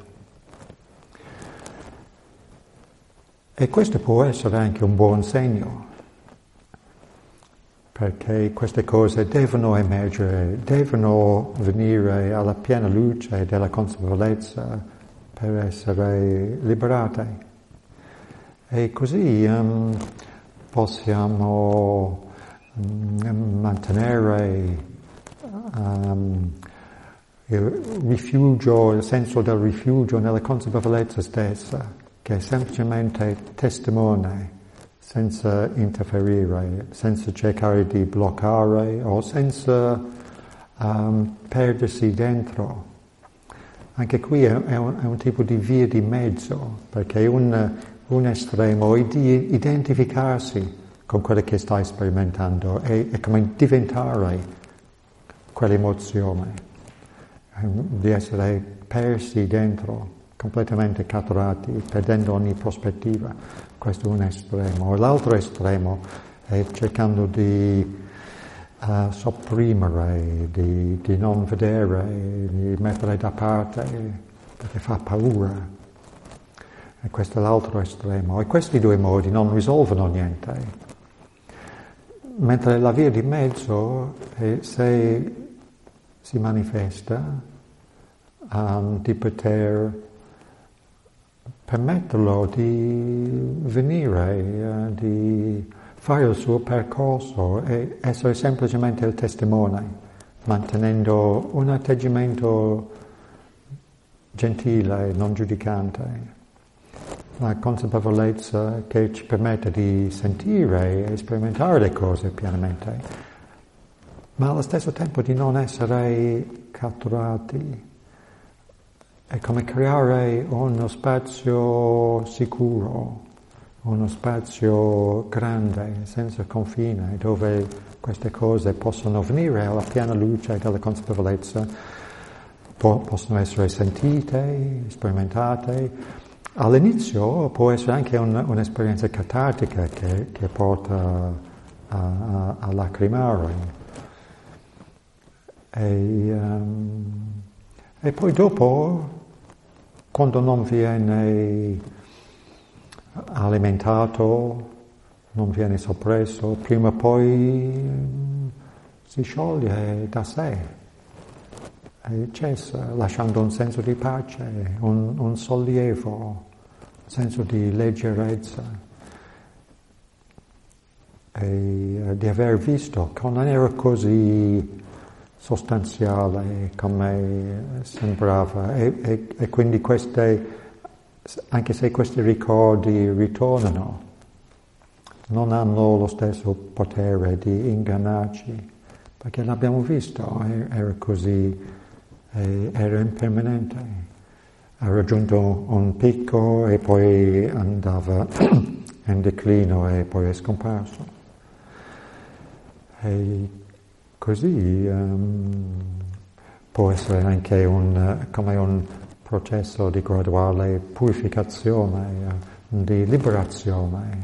E questo può essere anche un buon segno, perché queste cose devono emergere, devono venire alla piena luce della consapevolezza per essere liberate. E così um, possiamo mantenere um, il rifugio, il senso del rifugio nella consapevolezza stessa, che è semplicemente testimone, senza interferire, senza cercare di bloccare o senza um, perdersi dentro. Anche qui è, è, un, è un tipo di via di mezzo, perché un, un estremo è di identificarsi con quello che stai sperimentando e, e come diventare quell'emozione, di essere persi dentro, completamente catturati, perdendo ogni prospettiva. Questo è un estremo. E l'altro estremo è cercando di uh, sopprimere, di, di non vedere, di mettere da parte, perché fa paura. E questo è l'altro estremo. E questi due modi non risolvono niente. Mentre la via di mezzo, eh, se si manifesta, um, di poter permetterlo di venire, uh, di fare il suo percorso e essere semplicemente il testimone, mantenendo un atteggiamento gentile, non giudicante. La consapevolezza che ci permette di sentire e sperimentare le cose pienamente, ma allo stesso tempo di non essere catturati. È come creare uno spazio sicuro, uno spazio grande, senza confine, dove queste cose possono venire alla piena luce della consapevolezza, po- possono essere sentite, sperimentate. All'inizio può essere anche un, un'esperienza catartica che, che porta a, a, a lacrimare. E, um, e poi dopo, quando non viene alimentato, non viene soppresso, prima o poi um, si scioglie da sé. E cessa, lasciando un senso di pace, un, un sollievo, un senso di leggerezza e uh, di aver visto che non era così sostanziale come sembrava e, e, e quindi queste, anche se questi ricordi ritornano, non hanno lo stesso potere di ingannarci, perché l'abbiamo visto, era così. Era impermanente, ha raggiunto un picco e poi andava in declino e poi è scomparso. E così um, può essere anche un, come un processo di graduale purificazione, di liberazione,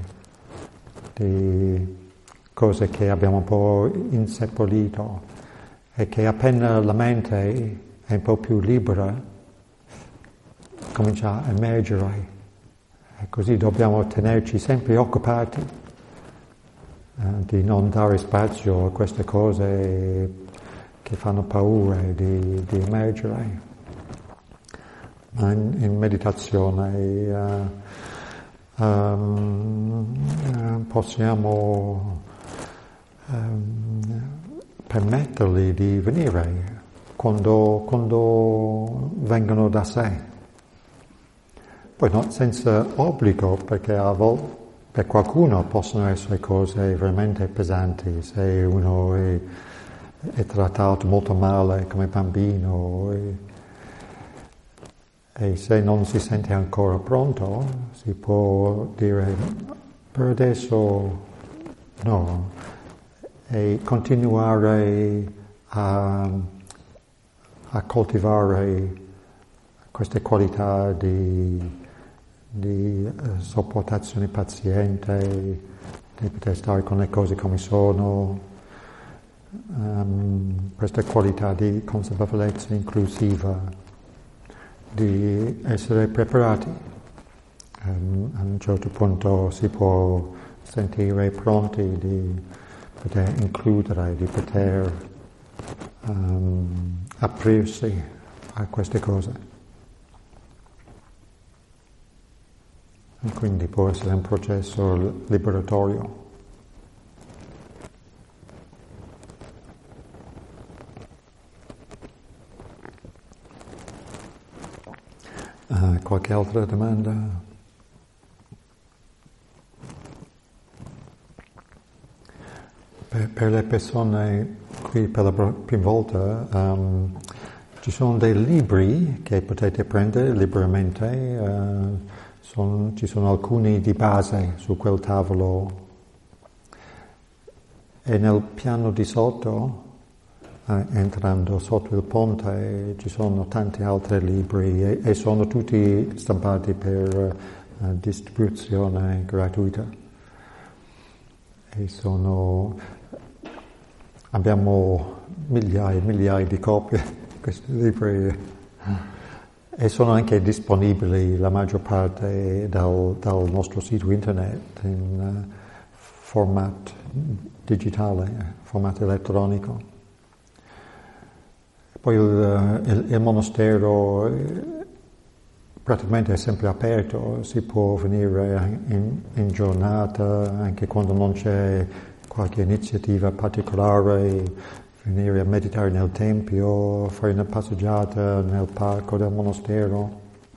di cose che abbiamo un po' inseppellito e che appena la mente è un po' più libera, comincia a emergere. E così dobbiamo tenerci sempre occupati, eh, di non dare spazio a queste cose che fanno paura di, di emergere. Ma in, in meditazione uh, um, uh, possiamo um, permettergli di venire quando, quando vengono da sé. Poi no, senza obbligo, perché a volte per qualcuno possono essere cose veramente pesanti, se uno è, è trattato molto male come bambino e, e se non si sente ancora pronto si può dire per adesso no, e continuare a, a coltivare queste qualità di di eh, sopportazione paziente, di poter stare con le cose come sono, um, questa qualità di consapevolezza inclusiva, di essere preparati. Um, a un certo punto si può sentire pronti di poter includere, di poter um, aprirsi a queste cose. E quindi può essere un processo liberatorio. Uh, qualche altra domanda? Per, per le persone qui per la prima volta um, ci sono dei libri che potete prendere liberamente. Uh, Sono, ci sono alcuni di base su quel tavolo e nel piano di sotto, eh, entrando sotto il ponte, ci sono tanti altri libri e, e sono tutti stampati per eh, distribuzione gratuita. E sono, abbiamo migliaia e migliaia di copie di questi libri. E sono anche disponibili la maggior parte dal, dal nostro sito internet in uh, formato digitale, formato elettronico. Poi il, il, il monastero praticamente è sempre aperto, si può venire in, in giornata anche quando non c'è qualche iniziativa particolare, venire a meditare nel tempio, fare una passeggiata nel parco del monastero.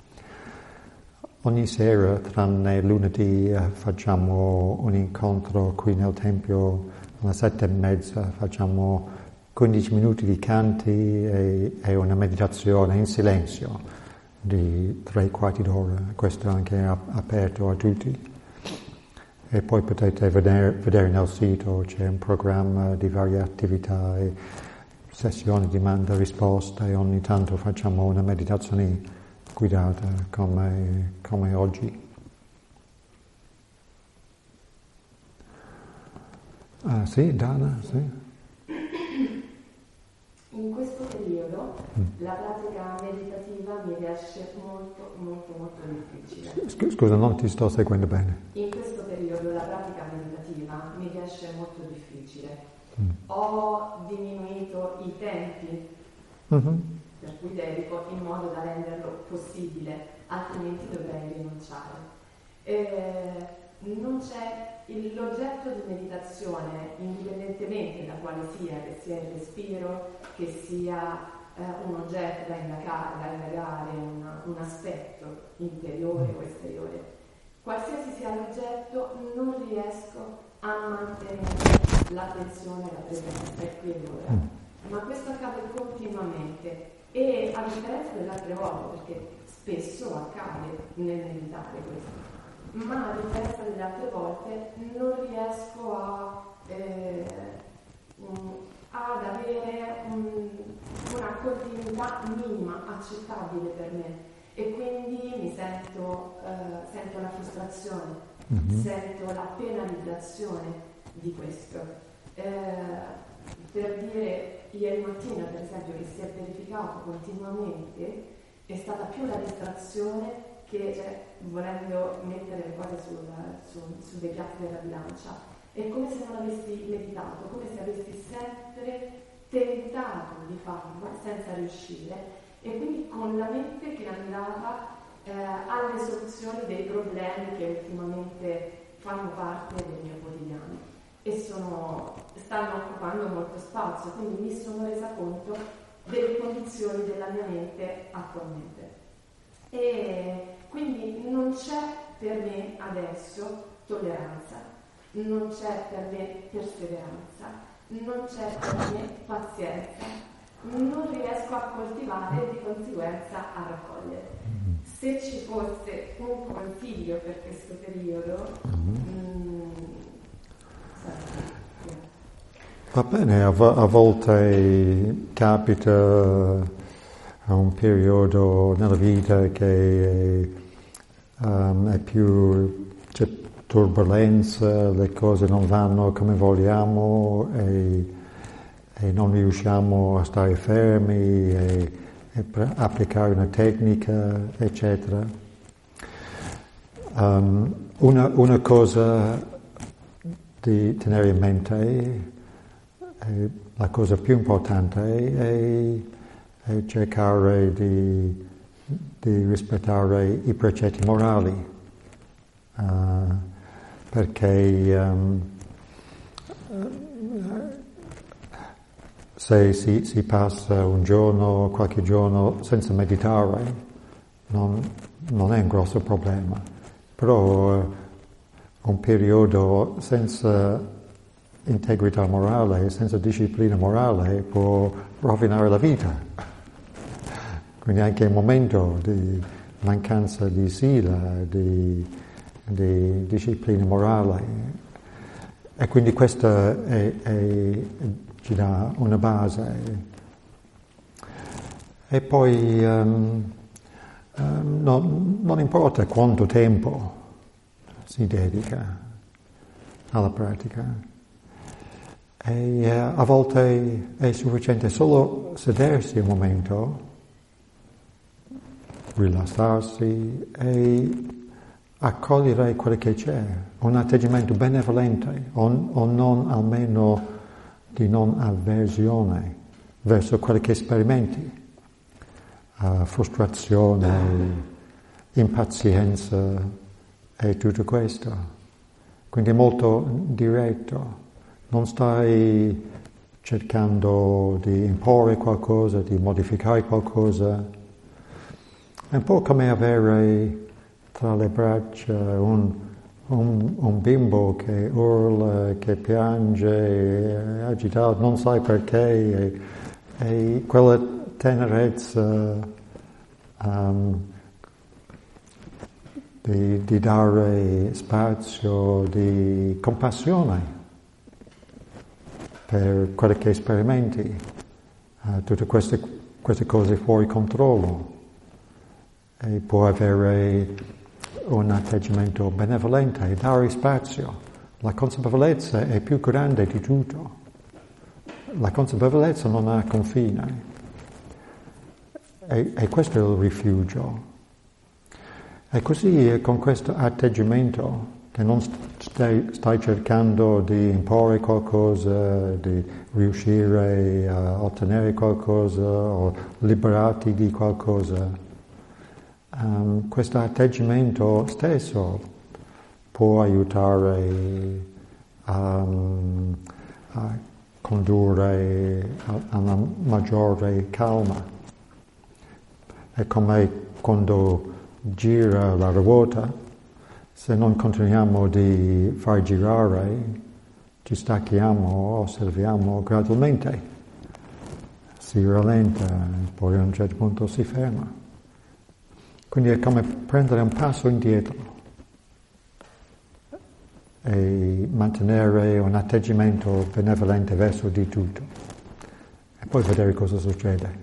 Ogni sera, tranne lunedì, facciamo un incontro qui nel tempio alle sette e mezza, facciamo quindici minuti di canti e, e una meditazione in silenzio di tre quarti d'ora. Questo anche è aperto a tutti. E poi potete vedere, vedere nel sito, c'è un programma di varie attività e sessioni di domanda e risposta e ogni tanto facciamo una meditazione guidata come, come oggi. Ah sì, Dana? Sì. In questo periodo mm. la pratica meditativa mi riesce molto, molto, molto difficile. Scusa, non ti sto seguendo bene. In questo periodo la pratica meditativa mi riesce molto difficile. Mm. Ho diminuito i tempi mm-hmm. per cui dedico in modo da renderlo possibile, altrimenti dovrei rinunciare. Eh, non c'è il, l'oggetto di meditazione, indipendentemente da quale sia, che sia il respiro, che sia eh, un oggetto da indagare, da indagare un, un aspetto interiore o esteriore, qualsiasi sia l'oggetto, non riesco a mantenere l'attenzione e la presenza e qui ed ora. Ma questo accade continuamente e a differenza delle altre volte, perché spesso accade nel meditare questo, ma a differenza delle altre volte non riesco a, eh, ad avere un, una continuità minima accettabile per me e quindi mi sento, eh, sento la frustrazione, mm-hmm. sento la penalizzazione di questo. Eh, per dire, ieri mattina per esempio che si è verificato continuamente è stata più la distrazione che, cioè, volendo mettere le cose sul, su, su dei piatti della bilancia, è come se non avessi meditato, come se avessi sempre tentato di farlo senza riuscire e quindi con la mente che andava eh, alle soluzioni dei problemi che ultimamente fanno parte del mio quotidiano. e sono, stanno occupando molto spazio, quindi mi sono resa conto delle condizioni della mia mente attualmente. E quindi non c'è per me adesso tolleranza, non c'è per me perseveranza, non c'è per me pazienza, non riesco a coltivare e di conseguenza a raccogliere. Se ci fosse un consiglio per questo periodo, mm, va bene, a, vo- a volte capita un periodo nella vita che um, è più, c'è turbolenza, le cose non vanno come vogliamo e, e non riusciamo a stare fermi e, e per applicare una tecnica, eccetera. Um, una, una cosa di tenere in mente, è, la cosa più importante è, è cercare di, di rispettare i precetti morali, uh, perché um, se si, si passa un giorno, qualche giorno senza meditare, non, non è un grosso problema, però uh, un periodo senza integrità morale, senza disciplina morale può rovinare la vita. Quindi anche un momento di mancanza di sila, di, di disciplina morale. E quindi questa è, è, ci dà una base. E poi um, um, no, non importa quanto tempo si dedica alla pratica. E uh, a volte è sufficiente solo sedersi un momento, rilassarsi e accogliere quello che c'è, un atteggiamento benevolente o, o non almeno di non avversione verso quello che sperimenti, uh, frustrazione, impazienza e tutto questo. Quindi molto diretto, non stai cercando di imporre qualcosa, di modificare qualcosa. È un po' come avere tra le braccia un, un, un bimbo che urla, che piange, è agitato, non sai perché, e, e quella tenerezza um, di, di dare spazio, di compassione per quello che sperimenti, uh, tutte queste, queste cose fuori controllo. E può avere un atteggiamento benevolente e dare spazio. La consapevolezza è più grande di tutto. La consapevolezza non ha confine. E, e questo è il rifugio. E così con questo atteggiamento, che non stai, stai cercando di imporre qualcosa, di riuscire a ottenere qualcosa o liberarti di qualcosa, Um, questo atteggiamento stesso può aiutare um, a condurre a, a una maggiore calma. È come quando gira la ruota, se non continuiamo di far girare, ci stacchiamo, osserviamo gradualmente, si rallenta, poi a un certo punto si ferma. Quindi è come prendere un passo indietro e mantenere un atteggiamento benevolente verso di tutto e poi vedere cosa succede.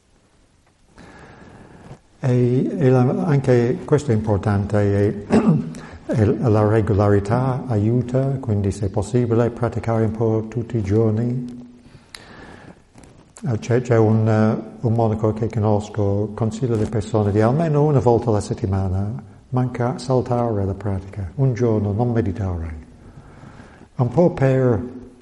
E, e la, anche questo è importante, e, e la regolarità aiuta, quindi se è possibile praticare un po' tutti i giorni. C'è, c'è un, uh, un monaco che conosco, consiglia alle persone di almeno una volta alla settimana manca saltare la pratica, un giorno non meditare, un po' per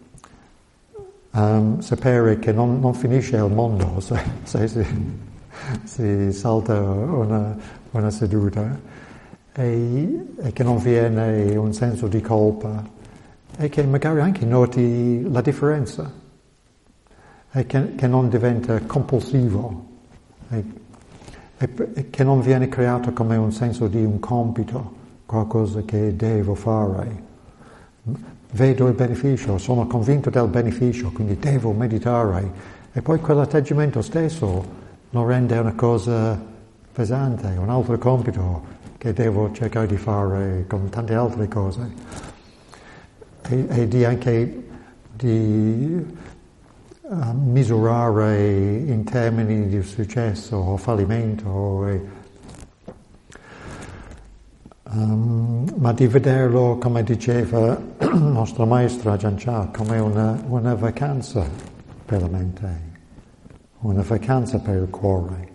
um, sapere che non, non finisce il mondo se, se si, si salta una, una seduta e, e che non viene un senso di colpa e che magari anche noti la differenza e che, che non diventa compulsivo e, e, e che non viene creato come un senso di un compito, qualcosa che devo fare. Vedo il beneficio, sono convinto del beneficio, quindi devo meditare e poi quell'atteggiamento stesso lo rende una cosa pesante, un altro compito che devo cercare di fare con tante altre cose e, e di anche di uh, misurare in termini di successo o fallimento e, um, ma di vederlo, come diceva il nostro maestro Ajahn Chah, come una, una vacanza per la mente, una vacanza per il cuore,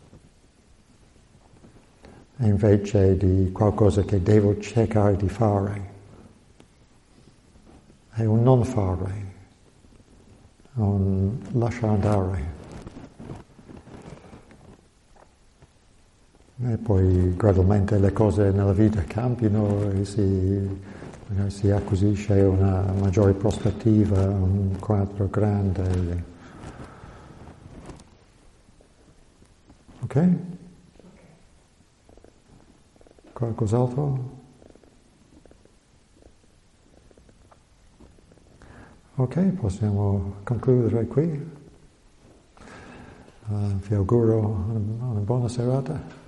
invece di qualcosa che devo cercare di fare. È un non fare, un lasciare andare. E poi gradualmente le cose nella vita cambiano e si, si acquisisce una maggiore prospettiva, un quadro grande. Ok? Qualcos'altro? Ok, possiamo concludere qui. Uh, vi auguro una, una buona serata.